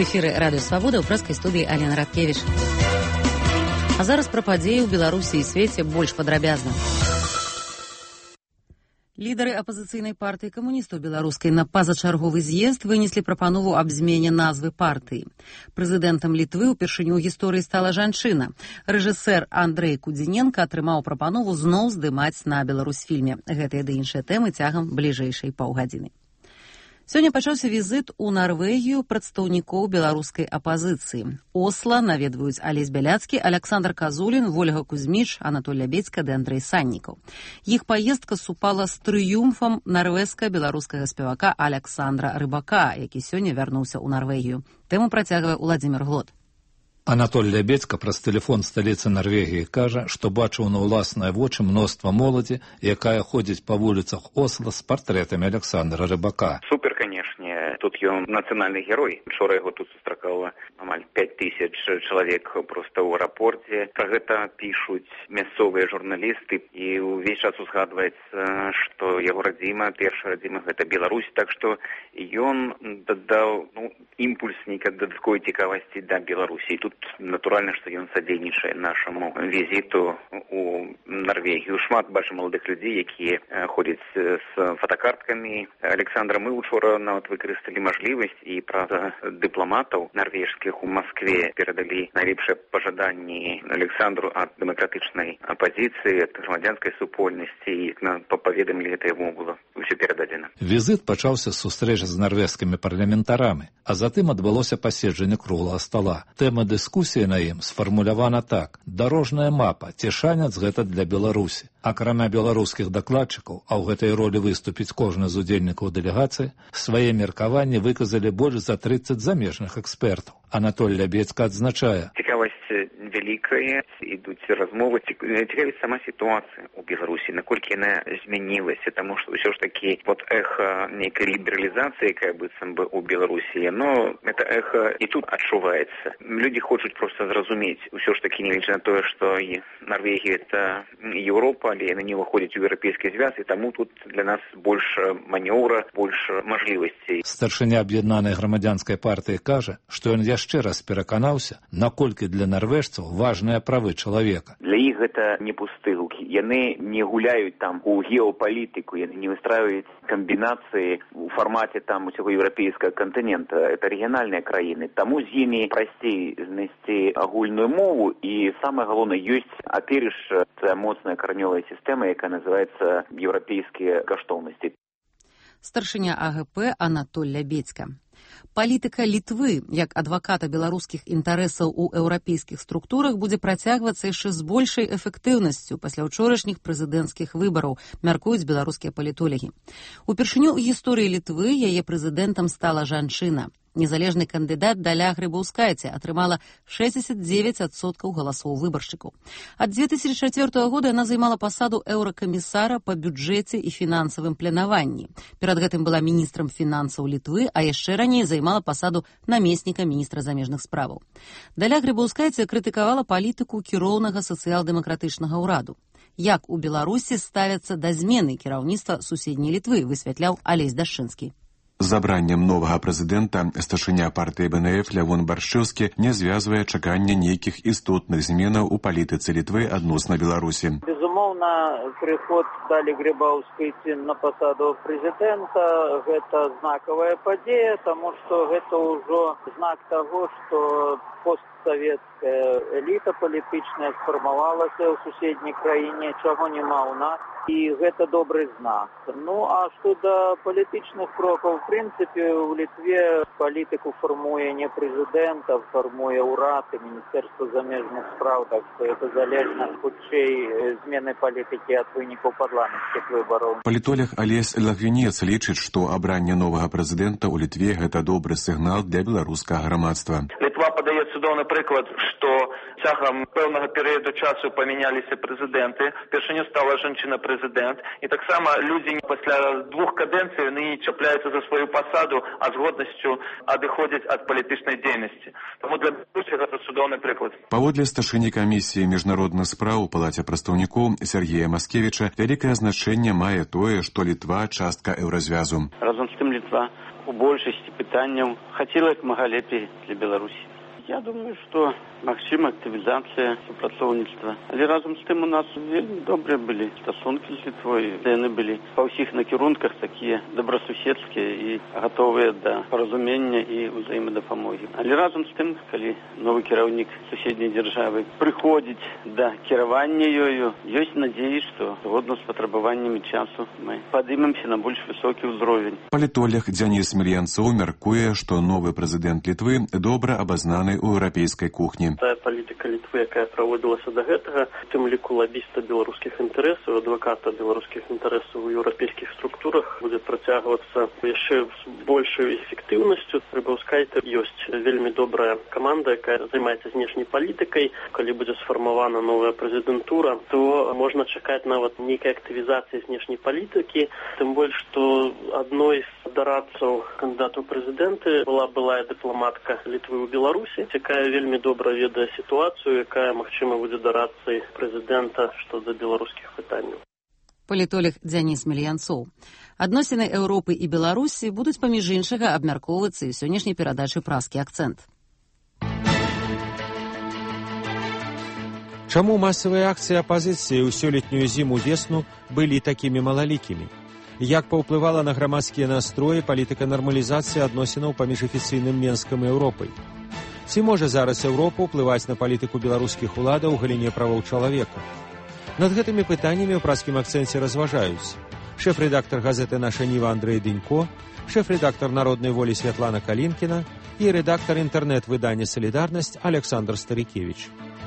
эфіры Радыё Свабода, ў прэскай студыі Алена Радкевіч. А зараз пра падзеі ў Беларусі і свеце больш падрабязна. Лідары апазіцыйнай партыі камуністаў беларускай на пазачарговы з'езд вынеслі прапанову аб змене назвы партыі. Прэзідэнтам Літвы ўпершыню ў гісторыі стала жанчына. Рэжысэр Андрэй Кудзіненка атрымаў прапанову зноў здымаць на Беларусьфільме. Гэтыя ды іншыя тэмы цягам бліжэйшай паўгадзіны. Сёння пачаўся візіт у Нарвегію прадстаўнікоў беларускай апазіцыі. Осла наведваюць Алесь Бяляцкі, Аляксандр Казулін, Вольга Кузьміч, Анатоль Лябедзька ды Андрэй Саннікаў. Іх паездка супала з трыумфам нарвежска-беларускага спевака Аляксандра Рыбака, які сёння вярнуўся ў Нарвегію. Тэму працягвае Уладзімір Глод. Анатоль Лябедзька праз тэлефон сталіцы Нарвегіі кажа, што бачыў на ўласныя вочы мноства моладзі, якая ходзіць па вуліцах Осла з партрэтамі Аляксандра Рыбака. Супер, канешне. Тут ён нацыянальны герой. Учора яго тут сустракала амаль 5000 чалавек проста ў аэрапорце. Пра гэта пішуць мясцовыя журналісты, і ўвесь час узгадваецца, што яго радзіма, першая радзіма, гэта Беларусь. Так што ён дадаў імпульс нейкай дадатковай цікавасці да Беларусі. Тут натуральна, што ён садзейнічае нашаму візіту у Нарвегію. Шмат бачым маладых людзей, якія ходзяць з фотакарткамі Александра. Мы учора нават выкарысталі мажлівасць і праз дыпламатаў нарвежскіх у Маскве перадалі найлепшыя пажаданні Александру ад дэмакратычнай апазіцыі, ад грамадзянскай супольнасці, і як нам паведамілі, гэта яму было ўсё перададзена. Візіт пачаўся з сустрэчы з нарвежскімі парламентарамі, а затым адбылося паседжанне круглага стала. Тэма дыскусіі на ім сфармулявана так: дарожная мапа ці шанец гэта для Беларусі. Акрамя беларускіх дакладчыкаў, а ў гэтай ролі выступіць кожны з удзельнікаў дэлегацыі, свае меркаванні выказалі больш за 30 замежных экспертаў. Анатоль Лябедзька адзначае: цікавасць вялікая, ідуць размовы, цікавіць сама сітуацыя ў Беларусі, наколькі яна змянілася, таму што ўсё ж такі эха нейкай лібералізацыі, якая быццам бы ў Беларусі, но гэта эха і тут адчуваецца. Людзі хочуць проста зразумець, усё ж такі, нягледзячы на тое, што Нарвегія — это Еўропа, але яны не ўваходзяць у еўрапейскі звяз, і таму тут для нас больш манеўра, больш мажлівасцей. Старшыня аб'яднанай грамадзянскай партыі кажа, што ён яшчэ раз пераканаўся, наколькі для нарвежцаў важныя правы чалавека. Для іх гэта не пусты гукі. Яны не гуляюць там у геапалітыку, яны не выстраююць камбінацыі ў фармаце там усяго еўрапейскага кантынента. Это рэгіянальныя краіны. Таму з імі прасцей знайсці агульную мову, і самае галоўнае, ёсць апірыш моцная каранёвая сістэма, якая называецца еўрапейскія каштоўнасці. Старшыня АГП Анатоль Лябедзька. Палітыка Літвы, як адваката беларускіх інтарэсаў у еўрапейскіх структурах, будзе працягвацца яшчэ з большай эфектыўнасцю пасля ўчорашніх прэзідэнцкіх выбараў, мяркуюць беларускія палітолагі. Упершыню ў гісторыі Літвы яе прэзідэнтам стала жанчына. Незалежны кандыдат Даля Грыбаўскайце атрымала 69% галасоў выбаршчыкаў. Ад 2004 года яна займала пасаду еўракамісара па бюджэце і фінансавым планаванні. Перад гэтым была міністрам фінансаў Літвы, а яшчэ раней займала пасаду намесніка міністра замежных справаў. Даля Грыбаўскайце крытыкавала палітыку кіроўнага сацыял-дэмакратычнага ўраду. Як у Беларусі ставяцца да змены кіраўніцтва суседняй Літвы, высвятляў Алесь Дашчынскі. З абраннем новага прэзідэнта старшыня партыі БНФ Лявон Баршчэўскі не звязвае чакання нейкіх істотных зменаў у палітыцы Літвы адносна Беларусі. Безумоўна, прыход Далі Грыбаўскайцы на пасаду прэзідэнта — гэта знакавая падзея, таму што гэта ўжо знак таго, што постсавецкая эліта палітычная сфармавалася ў суседняй краіне, чаго няма ў нас, і гэта добры знак. Ну, а што да палітычных крокаў, в прынцыпе, у Літве палітыку фармуе не прэзідэнт, а фармуе ўрад і Міністэрства замежных спраў, так што гэта залежна хутчэй змены палітыкі ад вынікаў парламенцкіх выбараў. Палітолог Алесь Лагвінец лічыць, што абранне новага прэзідэнта ў Літве — гэта добры сігнал для беларускага грамадства. Літва падае цудоўны прыклад, што цягам пэўнага перыяду часу памяняліся прэзідэнты, першыню стала жанчына-прэзідэнт, і таксама людзі пасля 2 кадэнцый яны чапляюцца за сваю пасаду, а з годнасцю адыходзяць ад палітычнай дзейнасці. Таму для Беларусі гэта цудоўны прыклад. Паводле старшыні камісіі міжнародных спраў у Палаце прадстаўнікоў Сергея Маскевіча, вялікае значэнне мае тое, што Літва — частка еўразвязу. Разам з тым Літва у большасці пытанняў хацела як мага лепей для Беларусі. Я думаю, што магчыма актывізацыя супрацоўніцтва. Але разам з тым у нас вельмі добрыя былі стасункі з Літвой. Яны былі па ўсіх накірунках такія добрасуседскія і гатовыя да паразумення і ўзаемадапамогі. Але разам з тым, калі новы кіраўнік суседняй дзяржавы прыходзіць да кіравання ёю, ёсць надзеі, што згодна з патрабаваннямі часу мы падымемся на больш высокі ўзровень. Палітолог Дзяніс Мільянцоў мяркуе, што новы прэзідэнт Літвы добра абазнаны ў еўрапейскай кухні. Тая палітыка Літвы, якая праводзілася да гэтага, тым ліку лабіста беларускіх інтарэсаў, адваката беларускіх інтарэсаў у еўрапейскіх структурах будзе працягвацца яшчэ з большай эфектыўнасцю. Рыбаўскайте ёсць вельмі добрая каманда, якая займаецца знешняй палітыкай. Калі будзе сфармавана новая прэзідэнтура, то можна чакаць нават нейкай актывізацыі знешняй палітыкі, тым больш, што адной з дарадцаў кандыдату прэзідэнты была былая дыпламатка Літвы ў Беларусі, якая вельмі добра ведае сітуацыю, якая, магчыма, будзе дарадцай прэзідэнта што да беларускіх пытанняў. Палітолог Дзяніс Мільянцоў. Адносіны Еўропы і Беларусі будуць паміж іншага абмяркоўвацца і сённяшняй перадачы «Празкі акцэнт». Чаму масавыя акцыі апазіцыі ў сёлетнюю зіму-весну былі такімі малалікімі? Як паўплывала на грамадскія настроі палітыка нармалізацыі адносінаў паміж афіцыйным Менскам і Еўропай? Ці можа зараз Еўропа ўплываць на палітыку беларускіх уладаў у галіне правоў чалавека? Над гэтымі пытаннямі ў «Празкім акцэнце» разважаюць шэф-рэдактар газеты «Наша Ніва» Андрэй Дынько, шэф-рэдактар «Народнай волі» Святлана Калінкіна і рэдактар інтэрнэт-выдання «Салідарнасць» Александр Старыкевіч.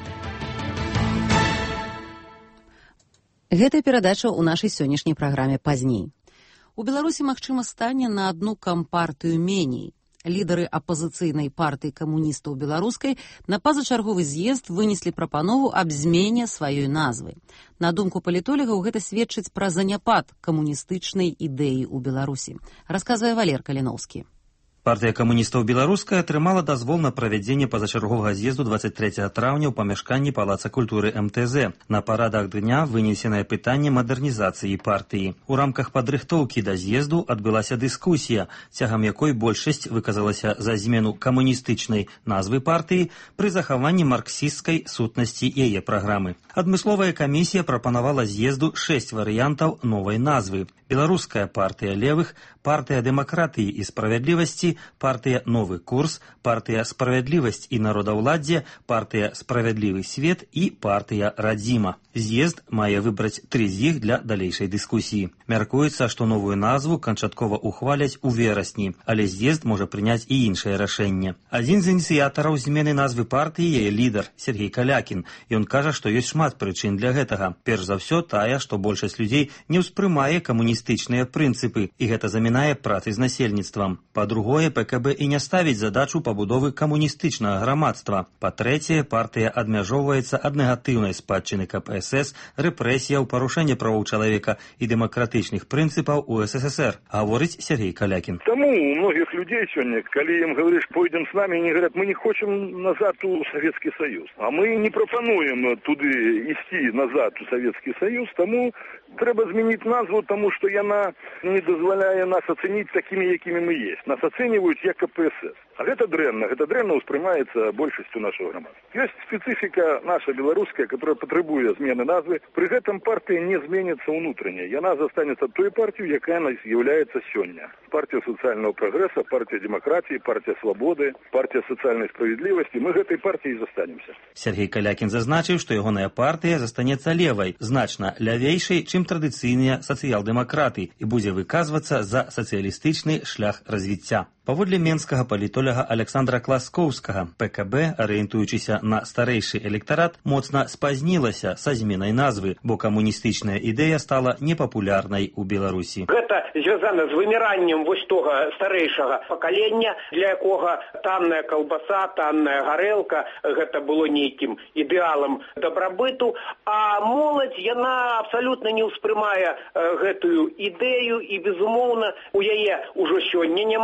Гэтая перадача ў нашай сённяшняй праграме пазней. У Беларусі, магчыма, стане на адну кампартыю меней. Лідары апазіцыйнай партыі камуністаў беларускай на пазачарговы з'езд вынеслі прапанову аб змене сваёй назвы. На думку палітолагаў, гэта сведчыць пра заняпад камуністычнай ідэі ў Беларусі. Расказвае Валер Каліноўскі. Партыя камуністаў беларуская атрымала дазвол на правядзенне пазачарговага з'езду 23 траўня ў памяшканні Палаца культуры МТЗ. На парадах дня вынесенае пытанне мадэрнізацыі партыі. У рамках падрыхтоўкі да з'езду адбылася дыскусія, цягам якой большасць выказалася за змену камуністычнай назвы партыі пры захаванні марксісцкай сутнасці яе праграмы. Адмысловая камісія прапанавала з'езду 6 варыянтаў новай назвы. Беларуская партыя левых, партыя дэмакратыі і справядлівасці, партыя новы курс, партыя справядлівасць і народаўладдзе, партыя справядлівы свет і партыя радзіма. З'езд мае выбраць 3 з іх для далейшай дыскусіі. Мяркуецца, што новую назву канчаткова ухваляць у верасні, але з'езд можа прыняць і іншае рашэнне. Адзін з ініцыятараў змены назвы партыі яе лідар Сергей Калякін. Ён кажа, што ёсць шмат прычын для гэтага. Перш за ўсё тая, што большасць людзей не ўспрымае камуністычныя прынцыпы, і гэта замінае працы з насельніцтвам. Па-другое, ПКБ і не ставіць задачу пабудовы камуністычнага грамадства. Па-трэцяе, партыя адмяжоўваецца ад негатыўнай спадчыны КПСС, рэпрэсіяў, парушэння правоў чалавека і дэмакратычных прынцыпаў у СССР, гаворыць Сергей Калякін. Таму у многіх людзей сёння, калі ім говориш, пойдем з намі, они говорят, мы не хочам назад у Савецкі Саюз. А мы не прапануем туды ісці назад у Савецкі Саюз, таму трэба змяніць назву, таму што яна не дазваляе нас ацэніць такімі, якімі мы есть. Нас ацэньваюць як КПСС. А гэта дрэнна ўспрымаецца большасцю нашего грамадства. Ёсць спецыфіка наша беларуская, которая патрабуе змены назвы. Пры гэтым партыя не зменіцца ўнутрыня. Яна застанецца той партыю, якая она з'яўляецца сёння. Партия социального прогресса, партия демократии, партия свободы, партия социальной справедливости. Мы гэтай партией застанемся. Сергей Калякін зазначыў, што ягоная партыя застанецца левай, значна лявейшай, чым традыцыйныя сацыял-дэмакраты і будзе выказвацца за сацыялістычны шлях развіцця. Паводле менскага палітоляга Александра Класкоўскага, ПКБ, арыентуючыся на старэйшы электарат, моцна спазнілася са зменай назвы, бо камуністычная ідэя стала непапулярнай у Беларусі. Гэта звязана з выміраннем вось тога старэйшага пакалення, для якога танная каўбаса, танная гарэлка, гэта было нейкім ідэалам дабрабыту, а моладзь, яна абсалютна не ўспрымае гэтую ідэю і, безумоўна, у яе ўжо сёння няма апіры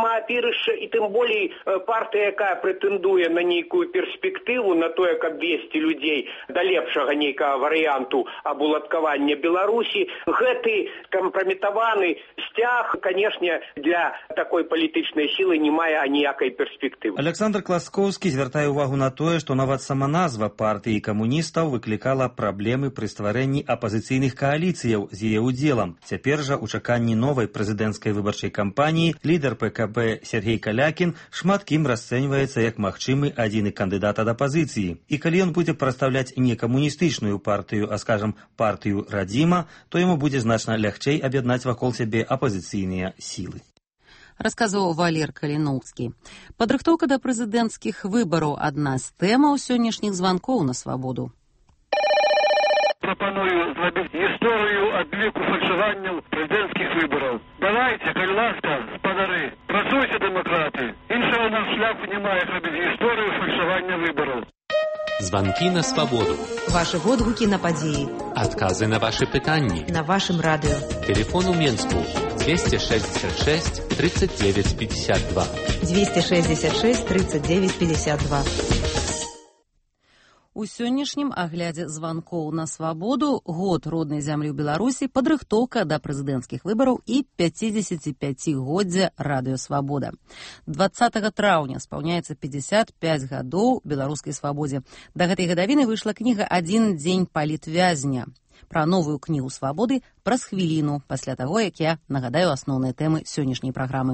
і тым болей партыя, якая прэтэндуе на нейкую перспектыву, на тое, каб весці людзей да лепшага нейкага варыянту абуладкавання Беларусі, гэты кампраметаваны сцяг, канешне, для такой палітычнай сілы не мае аніякай перспектывы. Александр Класкоўскі звяртае ўвагу на тое, што нават сама назва партыі камуністаў выклікала праблемы пры стварэнні апазіцыйных кааліцыяў з яе ўдзелам. Цяпер жа ў чаканні новай прэзідэнцкай выбарчай кампаніі лідар ПКБ Сергей Калякін шмат кім расцэньваецца як магчымы адзіны кандыдат ад апазіцыі. І калі ён будзе прадстаўляць не камуністычную партыю, а, скажам, партыю Радзіма, то яму будзе значна лягчэй аб'яднаць вакол сябе апазіцыйныя сілы. Расказваў Валер Каліноўскі. Падрыхтоўка да прэзідэнцкіх выбараў адна з тэмаў сённяшніх званкоў на свабоду. Прапаную зрабіць гісторыю адліку фальшаванняў прэзідэнцкіх выбараў. Давайце, калі ласка, спадары, працуйце, дэмакраты. Іншага нам шляху няма, як рабіць гісторыю фальшавання выбараў. Звонки на свободу. Ваши водгуки на події. Отказы на ваши питання. На вашем радио. Телефон у Минску 266 39 52. 266 39 52. У сённяшнім аглядзе званкоў на свабоду год роднай зямлі ў Беларусі, падрыхтоўка да прэзідэнцкіх выбараў і 55-годдзя радыё «Свабода». 20 траўня спаўняецца 55 гадоў беларускай свабодзе. Да гэтай гадавіны выйшла кніга «Адзін дзень палітвязня». Пра новую кнігу «Свабоды» праз хвіліну, пасля таго, як я нагадаю асноўныя тэмы сённяшняй праграмы.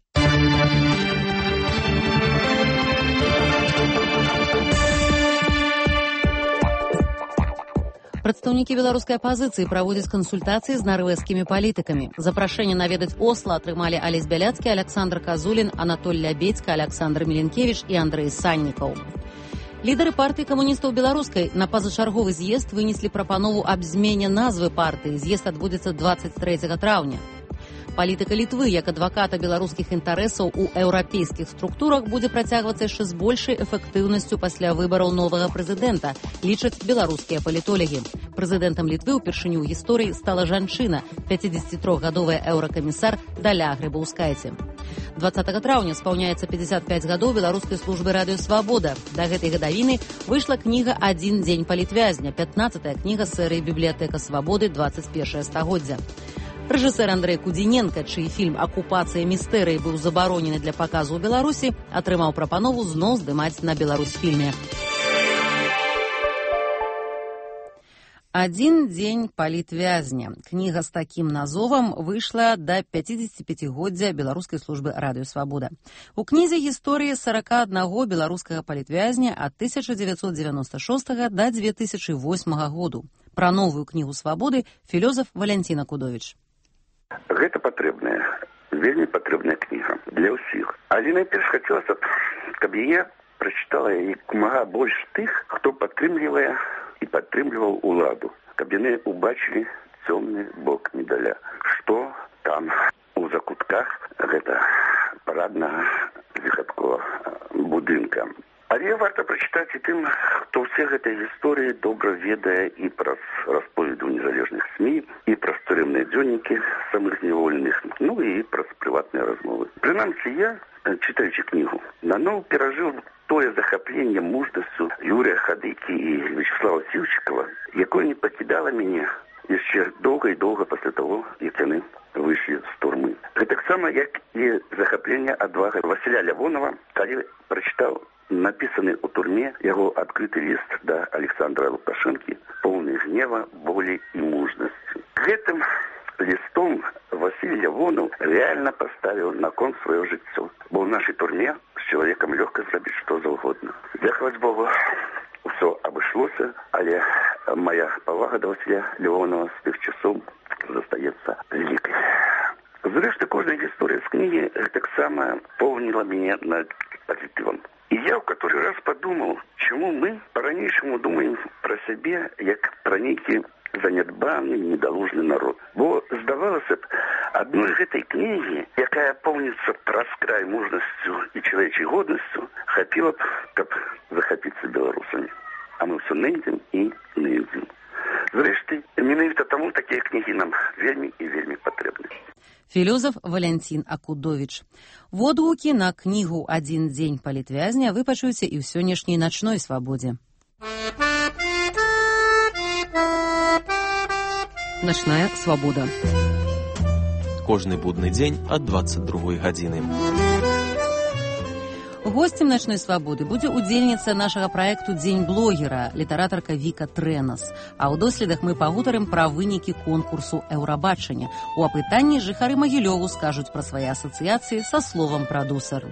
Прадстаўнікі беларускай апазіцыі праводзяць кансультацыі з нарвежскімі палітыкамі. Запрашэнне наведаць Осла атрымалі Алесь Бяляцкі, Александр Казулін, Анатоль Лябедзька, Александр Міленкевіч і Андрэй Саннікаў. Лідары партыі камуністаў беларускай на пазачарговы з'езд вынеслі прапанову аб змене назвы партыі. З'езд адбудзецца 23 траўня. Палітыка Літвы як адваката беларускіх інтарэсаў у еўрапейскіх структурах будзе працягвацца яшчэ з большай эфектыўнасцю пасля выбараў новага прэзідэнта, лічаць беларускія палітолагі. Прэзідэнтам Літвы ўпершыню ў гісторыі стала жанчына, 53-гадовая еўракамісар Даля Грыбаўскайце. 20 траўня спаўняецца 55 гадоў беларускай службы радыё «Свабода». Да гэтай гадавіны выйшла кніга «Адзін дзень палітвязня», 15-я кніга серыі «Бібліятэка свабоды. 21 стагоддзя». Рэжысэр Андрэй Кудзіненка, чый фільм «Акупацыя містэрыі» быў забаронены для паказу ў Беларусі, атрымаў прапанову зноў здымаць на Беларусьфільме. «Адзін дзень палітвязня». Кніга з такім назовам выйшла да 55-годдзя беларускай службы радыё «Свабода». У кнізе гісторыі 41 беларускага палітвязня ад 1996 да 2008 году. Пра новую кнігу «Свабоды» філёзаф Валянціна Кудовіч. Гэта патрэбная, вельмі патрэбная кніга для ўсіх. Але найперш хацелася, каб яе прачытала як мага больш тых, хто падтрымлівае і падтрымліваў уладу, каб яны убачылі цёмны бок медаля. Што там у закутках гэта параднага зіхаткова будынка. Але варта прачытаць і тым, хто ўсе гэтыя гісторыі добра ведае і праз расповеды ў незалежных СМІ, і праз турэмныя дзённікі самых зняволеных, ну і праз прыватныя размовы. Прынамсі я, чытаючы кнігу, наноў перажыў тое захапленне мужнасцю Юрія Хадыкі і Вячеслава Сіўчыкова, якое не пакідала мяне яшчэ доўга і доўга пасля таго, як яны выйшлі з турмы. Гэтаксама, як і захапленне адвага Васіля Лявонова, калі прачытаў напісаны ў турме яго адкрыты ліст да Александра Лукашэнкі, поўны гнева, болі і мужнасці. Гэтым лістом Васіль Лявонаў рэальна паставіў на кон сваё жыццё, бо ў нашай турме з чалавекам лёгка зрабіць што заўгодна. Дзякаваць Богу, усё абышлося, але моя павага да Васіля Лявонова з тых часоў застаецца вялікай. Зрэшты, кожная гісторыя з кнігі таксама поўніла мяне над пазітывам. И я в который раз подумал, чему мы по-ранейшему думаем про себе, як про некий занядбанный, недолужный народ. Бо, здавалося б, одной гэтай книги, якая полнится праз край мужностью и человечей годностью, хапила б, каб захапиться белорусами. А мы все нейдем и нейдем. Зрэшты, менавіта таму такія кнігі нам вельмі і вельмі патрэбны. Філёзаф Валянцін Акудовіч. Водгукі на кнігу «Адзін дзень палітвязня» вы пачуеце і ў сённяшняй начной свабодзе. Начная свабода. Кожны будны дзень ад 22 гадзіны. Госцем начной свабоды будзе удзельніца нашага праекту «Дзень блогера», літаратарка Віка Трэнас. А ў доследах мы пагутарым пра вынікі конкурсу «Еўрабачання». У апытанні жыхары Магілёву скажуць пра свае асацыяцыі са словам «прадусар».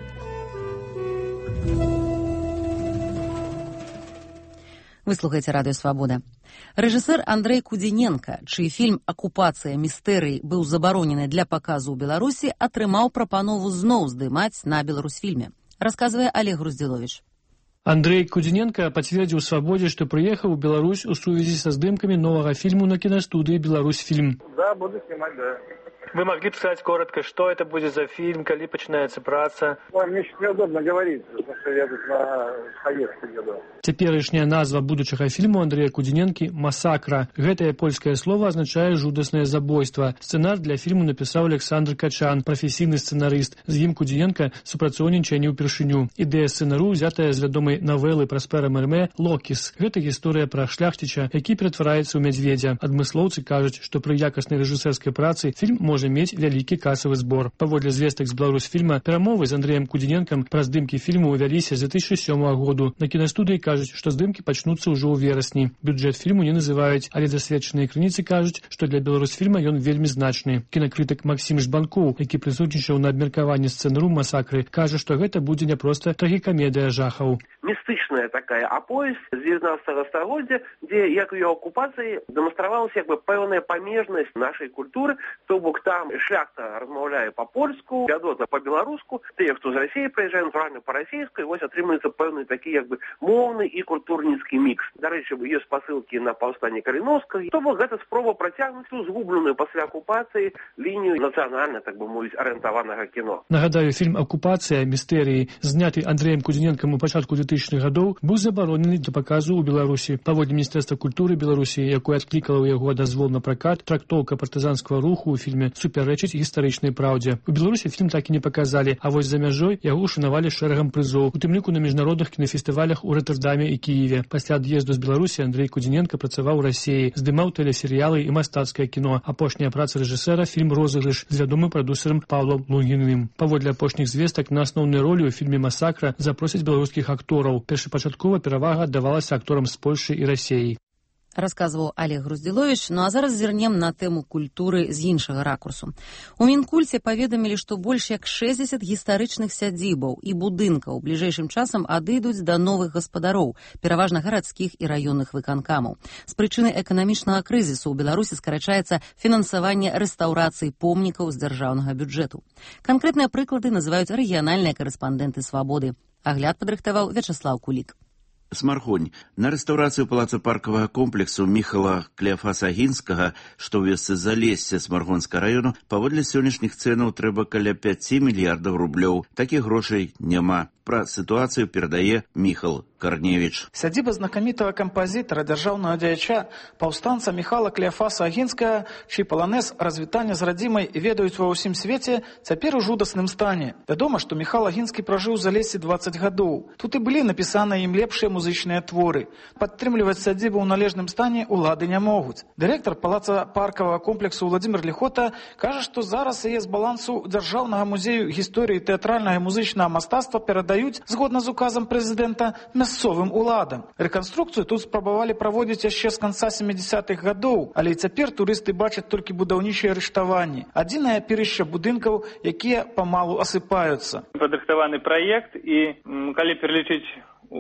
Вы слухаеце радыё «Свабода». Рэжысэр Андрэй Кудзіненка, чый фільм «Акупацыя містэрый» быў забаронены для паказу ў Беларусі, атрымаў прапанову зноў здымаць на Беларусьфільме. Рассказывает Олег Груздилович. Андрей Кудзіненка подтвердил «Свободе», что приехал в Беларусь в связи со сдымками нового фильма на киностудии «Беларусьфильм». Да, буду снимать, да. Вы могли бы сказать коротко, что это будет за фильм, когда начинается праца? Мне сейчас неудобно говорить, потому что я тут на поездку еду. Цяперашняя назва будучага фільму Андрэя Кудзіненкі «Масакра». Гэтае польскае слово азначае «жудаснае забойства». Сцэнар для фільму напісаў Александр Качан, прафесійны сцэнарыст. З ім Кудзіненка супрацоўнічае не ўпершыню. Ідэя сцэнару ўзятая з вядомай навелы Праспера Мэрмэ «Локіс». Гэта гісторыя пра шляхціча, які ператвараецца ў мядзведзя. Адмыслоўцы кажуць, што пры якаснай рэжысэрскай працы фільм можа мець вялікі касавы збор. Паводле звестак з Беларусьфільма, перамовы з Андрэем Кудзіненкам пра здымкі фільму вяліся з 2007 году. На кінастудыі кажуць, што здымкі пачнуцца ўжо ў верасні. Бюджэт фільму не называюць, але дасведчаныя крыніцы кажуць, што для Беларусьфільма ён вельмі значны. Кінакрытык Максім Жбанкоў, які прысутнічаў на абмеркаванні сцэнару «Масакры», кажа, што гэта будзе не проста трагікамедыя жахаў. Містычная такая аповесць з 19 стагоддзя, дзе як у яго акупацыі дэманстравалася пэўная памежнасць нашай культуры, то бок там шляхта размаўляе па-польску, вядома па-беларуску, тыя, хто з Расіі прыязджае, натуральна па-расійску, і вось атрымаецца пэўны такі моўны і культурніцкі мікс. Дарэчы, ёсць спасылкі на паўстанне Каліноўскага. То бок гэта спроба працягнуць згубленую пасля акупацыі лінію нацыянальна, так бы мовіць, арыентаванага кіно. Нагадаю, фільм «Акупацыя містэрыі», зняты Андрэем Кудзіненкам у пачатку 2000-х гадоў, быў забаронены для паказу ў Беларусі. Паводле Міністэрства культуры Беларусі, якое адклікала ў яго дазвол на пракат, трактоўка партызанскага руху ў фільме супярэчыць гістарычнай праўдзе. У Беларусі фільм так і не паказалі, а вось за мяжой яго ушанавалі шэрагам прызоў, у тым ліку на міжнародных кінафестывалях у Роттердаме і Кіеве. Пасля ад'езду з Беларусі Андрэй Кудзіненка працаваў у Расіі, здымаў тэлесерыялы і мастацкае кіно. Апошняя праца рэжысэра — фільм «Розыгрыш» з вядомым прадусерам Паўлам Лунгіным. Паводле апошніх звестак, на асноўнай ролі ў фільме «Масакра» запросяць беларускіх актораў. Першапачаткова перавага аддавалася акторам з Польшы і Расіі. Расказваў Олег Груздилович. Ну а зараз зірнем на тэму культуры з іншага ракурсу. У Мінкульце паведамілі, што больш як 60 гістарычных сядзібаў і будынкаў бліжэйшым часам адыдуць да новых гаспадароў, пераважна гарадскіх і раённых выканкамаў. З прычыны эканамічнага крызісу ў Беларусі скарачаецца фінансаванне рэстаўрацыі помнікаў з дзяржаўнага бюджэту. Канкрэтныя прыклады называюць рэгіянальныя карэспандэнты «Свабоды». Агляд падрыхтаваў Вячаслаў Кулік. Смаргонь. На рэстаўрацыю палаца-паркавага комплексу Міхала Клеафаса-Гінскага, што ў вёсцы Залессе Смаргонскага раёну, паводле сённяшніх цэнаў трэба каля 5 мільярдаў рублёў. Такіх грошай няма. Пра сітуацыю перадае Міхал Карневіч. Сядзіба знакамітага кампазітара, дзяржаўнага дзеяча, паўстанца Міхала Клеафаса-Гінскага, чый паланез развітання з радзімай ведаюць ва ўсім свеце, цяпер у жудасным стане. Вядома, што Міхал Гінскі пражыў у Залесе 20 гадоў. Тут і былі напісаныя ім лепшыя музычныя творы. Падтрымліваць сядзібу ў належным стане улады не могуць. Дырэктар палаца-паркавага комплексу Владзімир Ліхота кажа, што зараз яе з балансу Дзяржаўнага музею гісторыі тэатральнага і музычнага мастацтва перадаюць, згодна з указам прэзідэнта, мясцовым уладам. Рэканструкцыю тут спрабавалі праводзіць яшчэ з канца 70-х гадоў, але і цяпер турысты бачаць толькі будаўнічыя арыштаванні. Адзінае апірышча будынкаў, якія памалу асыпаюцца. Падрыхтаваны праект, і калі пералічыць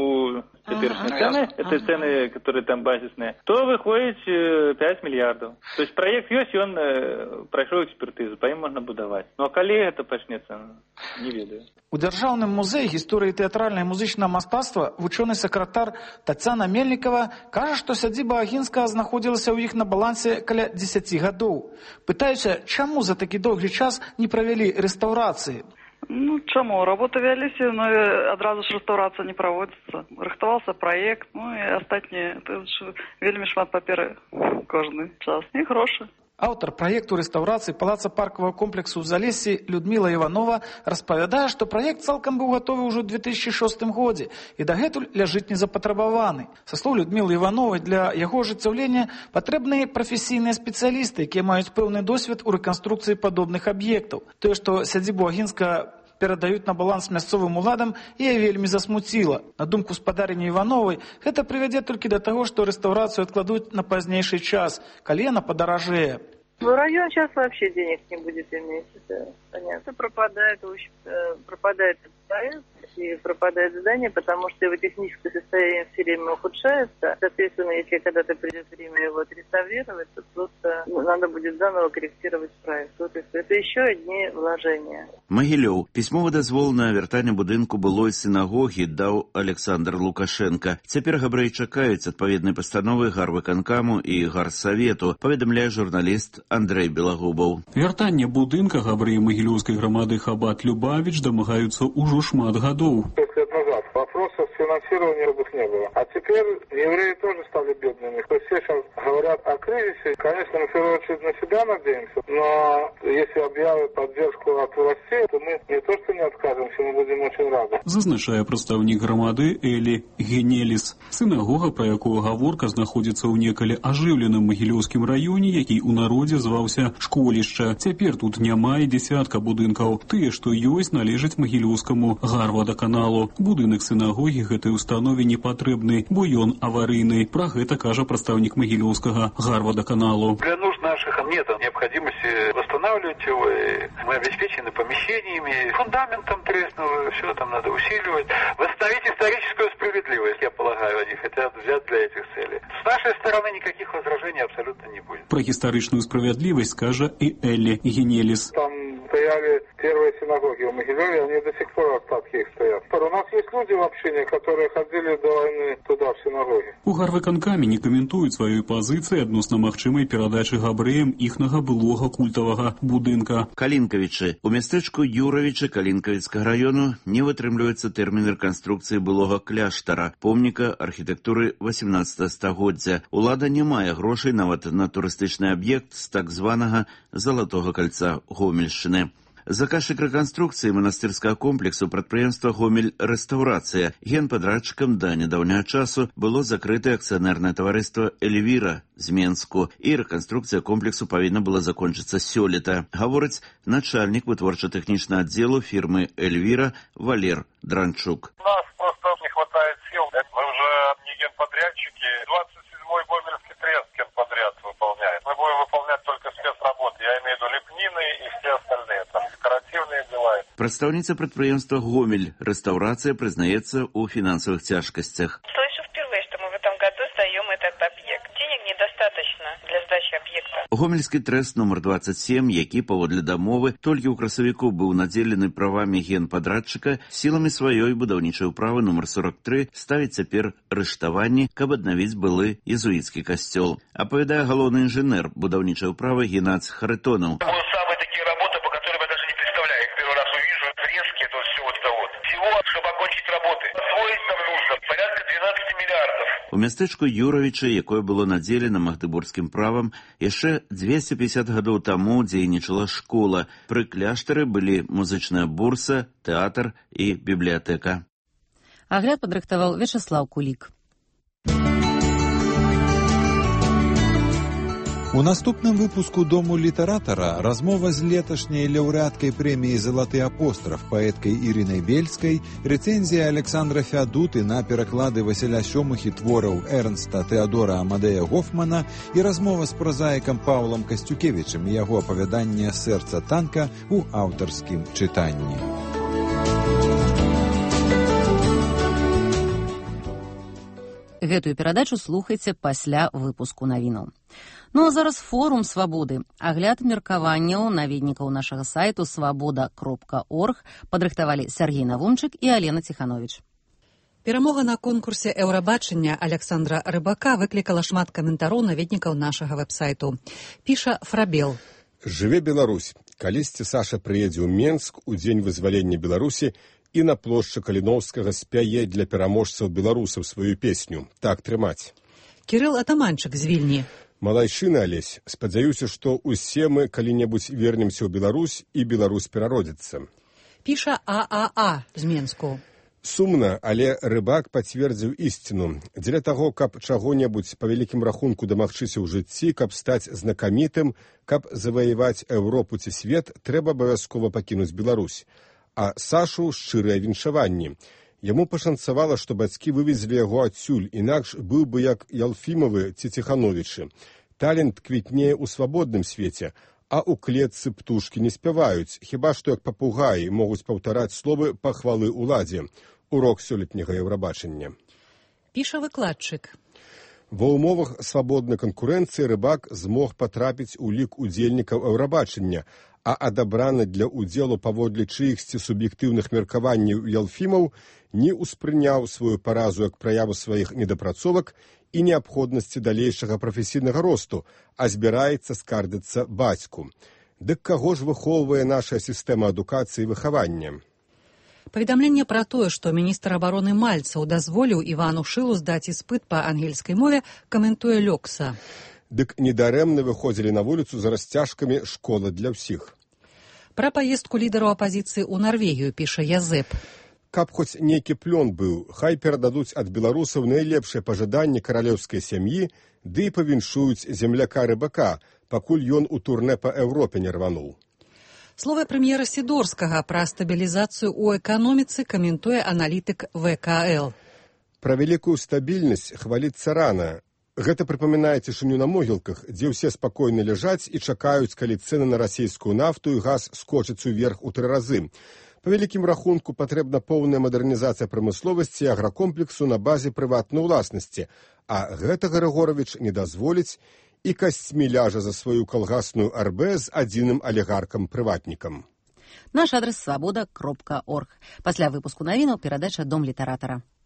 у теперешние цены, это цены, которые там базисные, то выходит 5 миллиардов. То есть проект есть, и он прошел экспертизу, по ним можно будовать. Ну а коли это почнется, не ведаю. У Дзяржаўным музеі гісторыі тэатральнага і музычнага мастацтва вучоны сакратар Тацяна Мельнікава кажа, што сядзіба Агінскага знаходзілася ў іх на балансе каля 10 гадоў. Пытаюся, чаму за такі доўгі час не правялі рэстаўрацыі? Ну, чаму? Работы вяліся, но адразу ж рэстаўрацыя не праводзіцца. Рыхтаваўся праект, ну і астатнія, вельмі шмат паперы кожны час. І грошы. Аўтар праекту рэстаўрацыі палаца паркавага комплексу ў Залессі Людміла Іванова распавядае, што праект цалкам быў гатовы ўжо ў 2006 годзе і дагэтуль ляжыць незапатрабаваны. Са слоў Людмілы Івановай, для яго ажыццяўлення патрэбныя прафесійныя спецыялісты, якія маюць пэўны досвед у рэканструкцыі падобных аб'ектаў. Тое, што сядзібу Агінска перадаюць на баланс мясцовым уладам, яе вельмі засмуціла. На думку спадарыні Івановай, гэта прывядзе толькі да таго, што рэстаўрацыю адкладуць на пазнейшы час, калі яна падаражэе. Ну, район сейчас вообще денег не будет иметь, это понятно. Пропадает проект и пропадает здание, потому что его техническое состояние все время ухудшается. Соответственно, если когда-то придет время его отреставрировать, то просто надо будет заново корректировать проект. Вот это еще одни вложения. Магілёў. Пісьмовы дазвол на вяртанне будынку былой сінагогі даў Александр Лукашенко. Цяпер габрэі чакаюць адпаведнай пастановы гарвыканкаму і гарсавету, паведамляе журналіст Андрей Белагубаў. Вяртанне будынка габрэі магілёўскай грамады Хабат Любавіч дамагаюцца ўжо шмат гадоў. 5 лет назад вопросов финансирования не было. А теперь евреи тоже стали бедными. То есть все сейчас говорят о кризисе. Конечно, мы в первую очередь на себя надеемся, но если объявят поддержку от властей, то мы не то что не откажемся, мы будем очень рады. Зазначае прадстаўнік грамады Элі Генеліс. Сінагога, пра якую гаворка, знаходзіцца ў некалі ажыўленым магілёўскім раёне, які ў народзе зваўся школішча. Цяпер тут няма і дзесятка будынкаў. Тыя, што ёсць, належаць магілёўскаму гарвадаканалу. Будынак сінагогі гэтай установе не патрэбны, бо ён аварыйны. Пра гэта кажа прадстаўнік магілёўскага гарвадаканалу. Для нужд наших нет необходимости восстанавливать его. Мы обеспечены помещениями, фундаментом треснуло, все там надо усиливать. Восстановить историческую справедливость, я полагаю, они хотят взять для этих целей. С нашей стороны никаких возражений абсолютно не будет. Про гістарычную справядлівасць скажа і Элі Генеліс. Там стояли первые синагоги в Могилеве, они до сих пор остатки их стоят. У нас есть люди в общине, которые ходили до войны туда, в синагоги. У гарвыканкамі не каментуюць сваёй пазіцыі адносна магчымай перадачы габрэям іхнага былога культавага будынка. Калінкавічы. У мястэчку Юравіча Калінкавіцкага раёну не вытрымліваецца тэрмін рэканструкцыі былога кляштара, помніка архітэктуры 18 стагоддзя. Улада не мае грошай нават на турыстычны аб'ект з так званага Залатога кальца Гомельшчыны. Заказчык рэканструкцыі манастырскага комплексу прадпрыемства «Гомель Рэстаўрацыя». Генпадрядчыкам да нядаўняга часу было закрытае акцыянернае таварыства «Эльвіра» з Менску, і рэканструкцыя комплексу павінна была закончыцца сёлета, гаворыць начальнік вытворча-тэхнічнага аддзелу фірмы «Эльвіра» Валер Дранчук. У нас просто не хватает сил. Мы уже не генподрядчики. 27-й Гомельский трест генподряд выполняет. Мы будем выполнять только спецработы. Я имею в виду лепнины и все остальные. Там декоративные дела. Прадстаўніца прадпрыемства «Гомель Рэстаўрацыя» прызнаецца ў фінансавых цяжкасцях. Слышу впервые, что мы в этом году сдаем этот объект. Денег недостаточно для сдачи объекта. Гомельскі трэст номер 27, які паводле дамовы толькі ў красавіку быў надзелены правамі генпадрядчыка, сіламі сваёй будаўнічай управы номер 43 ставіць цяпер рыштаванні, каб аднавіць былы езуіцкі касцёл. Апавядае галоўны інжынер будаўнічай управы Геннадзь Харитонов. Чтобы окончить работы. Освоить нам нужно порядка 12 миллиардов. У мястэчку Юравіча, якое было надзелена магдыбургскім правам, яшчэ 250 гадоў таму дзейнічала школа. Пры кляштары былі музычная бурса, тэатр і бібліятэка. Агляд падрыхтаваў Вячаслаў Кулік. У наступным выпуску «Дому літаратара» размова з леташняй лаўрэаткай прэміі «Залаты апостраф» паэткай Ірынай Бельскай, рэцэнзія Александра Фядуты на пераклады Васіля Сёмухі твораў Эрнста Тэадора Амадея Гофмана і размова з празаікам Паўлам Касцюкевічам і яго апавяданне «Сэрца танка» у аўтарскім чытанні. Гэтую перадачу слухайце пасля выпуску навінаў. Ну а зараз форум свабоды. Агляд меркаванняў наведнікаў нашага сайту свабода.орг падрыхтавалі Сергей Навумчык і Алена Ціхановіч. Перамога на конкурсе «Еўрабачання» Александра Рыбака выклікала шмат каментароў наведнікаў нашага вэб-сайту. Піша Фрабел. Жыве Беларусь. Калісьці Саша прыедзе ў Менск у дзень вызвалення Беларусі і на плошчы Каліноўскага спяе для пераможцаў беларусаў сваю песню. Так трымаць. Кірыл Атаманчык з Вільні. Малайчына, Алесь, спадзяюся, што ўсе мы калі-небудзь вернемся ў Беларусь, і Беларусь перародзіцца. Піша ААА з Менску. Сумна, але Рыбак пацвердзіў ісціну. Дзеля таго, каб чаго-небудзь па вялікім рахунку дамагчыся ў жыцці, каб стаць знакамітым, каб заваяваць Еўропу ці свет, трэба абавязкова пакінуць Беларусь. А Сашу шчырыя віншаванні. Яму пашанцавала, што бацькі вывезлі яго адсюль, інакш быў бы як Ялфімавы ці Ціхановічы. Талент квітнее ў свабодным свеце, а ў клетцы птушкі не спяваюць, хіба што як папугаі могуць паўтараць словы пахвалы ўладзе. Урок сёлетняга Еўрабачання. Піша выкладчык. Ва ўмовах свабоднай канкурэнцыі Рыбак змог патрапіць у лік удзельнікаў Еўрабачання, а адабраны для ўдзелу паводле чыихсьці суб'ектыўных меркаванняў Ялфімаў не ўспрыняў сваю паразу як праяву сваіх недапрацовак і неабходнасці далейшага прафесійнага росту, а збіраецца скардзіцца бацьку. Дык каго ж выхоўвае наша сістэма адукацыі і выхавання? Паведамленне пра тое, што міністр абароны Мальцаў дазволіў Івану Шылу здаць іспыт па ангельскай мове, каментуе Лёкса. Дык недарэмна выходзілі на вуліцу за расцяжкамі «Школа для ўсіх». Пра паездку лідараў апазіцыі ў Нарвегію піша Язэп. Каб хоць нейкі плён быў, хай перададуць ад беларусаў найлепшыя пажаданні каралеўскай сям'і, ды і павіншуюць земляка Рыбака, пакуль ён у турне па Еўропе не рвануў. Словы прэм'ера Сідорскага пра стабілізацыю ў эканоміцы каментуе аналітык ВКЛ. Пра вялікую стабільнасць хваліцца рана. Гэта прыпамінае цішыню на могілках, дзе ўсе спакойна ляжаць і чакаюць, калі цэны на расійскую нафту і газ скочаць уверх у 3 разы. Па вялікім рахунку патрэбна поўная мадэрнізацыя прамысловасці і агракомплексу на базе прыватнай уласнасці, а гэтага Рыгоравіч не дазволіць і касцьмі ляжа за сваю калгасную РБ з адзіным алігаркам-прыватнікам. Наш адрес свабода.орг. Пасля выпуску навінаў перадача «Дом літаратара».